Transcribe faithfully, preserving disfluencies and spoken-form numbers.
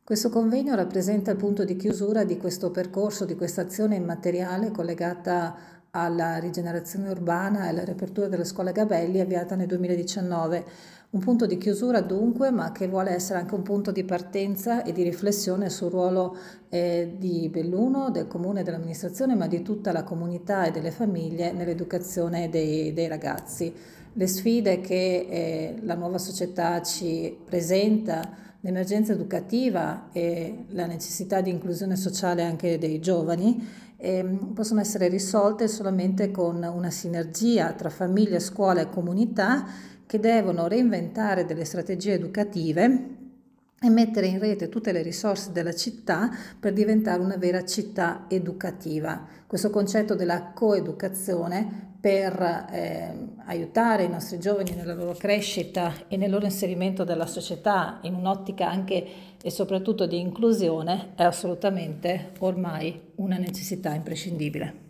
Questo convegno rappresenta il punto di chiusura di questo percorso, di questa azione immateriale collegata alla rigenerazione urbana e alla riapertura della scuola Gabelli avviata nel duemiladiciannove. Un punto di chiusura dunque, ma che vuole essere anche un punto di partenza e di riflessione sul ruolo eh, di Belluno, del comune e dell'amministrazione, ma di tutta la comunità e delle famiglie nell'educazione dei, dei ragazzi. Le sfide che eh, la nuova società ci presenta, l'emergenza educativa e la necessità di inclusione sociale anche dei giovani eh, possono essere risolte solamente con una sinergia tra famiglia, scuola e comunità che devono reinventare delle strategie educative e mettere in rete tutte le risorse della città per diventare una vera città educativa. Questo concetto della coeducazione per eh, aiutare i nostri giovani nella loro crescita e nel loro inserimento della società in un'ottica anche e soprattutto di inclusione è assolutamente ormai una necessità imprescindibile.